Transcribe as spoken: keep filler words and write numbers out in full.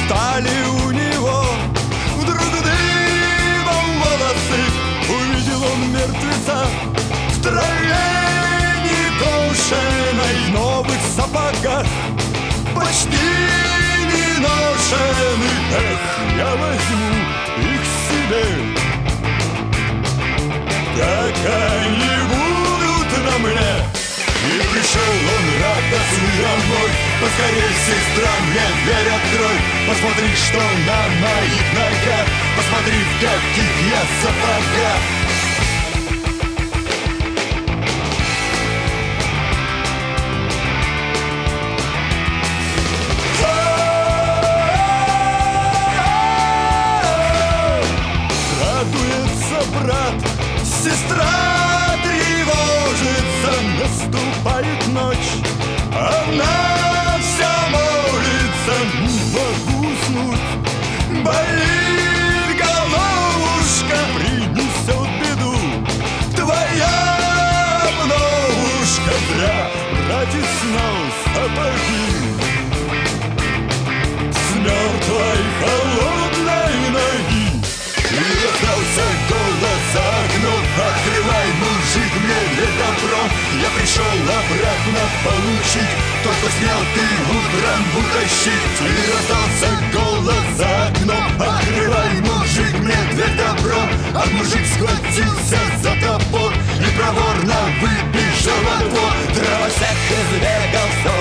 стали у него вдруг дыбом волосы. Увидел он мертвеца в траве некошенной, в новых сапогах, почти не ношены. Эх, я возьму их себе, так они будут на мне. И пришел он радостный домой. Поскорей, сестра, мне дверь открой. Посмотри, что на моих ногах, посмотри, в каких я сапогах. Брат, сестра тревожится, наступает ночь, она вся молится. Не могу уснуть, болит головушка, принесет беду твоя обновушка. Зря братец снял сапоги с мертвой холодной ноги. И раздался голос за окном: открывай, мужик, мне для добро. Я пришел обратно получить то, что снял ты утром утащить. И раздался голос за окном: открывай, мужик, мне для добро. А мужик схватился за топор и проворно выбежал во двор. Дрова всех избегал,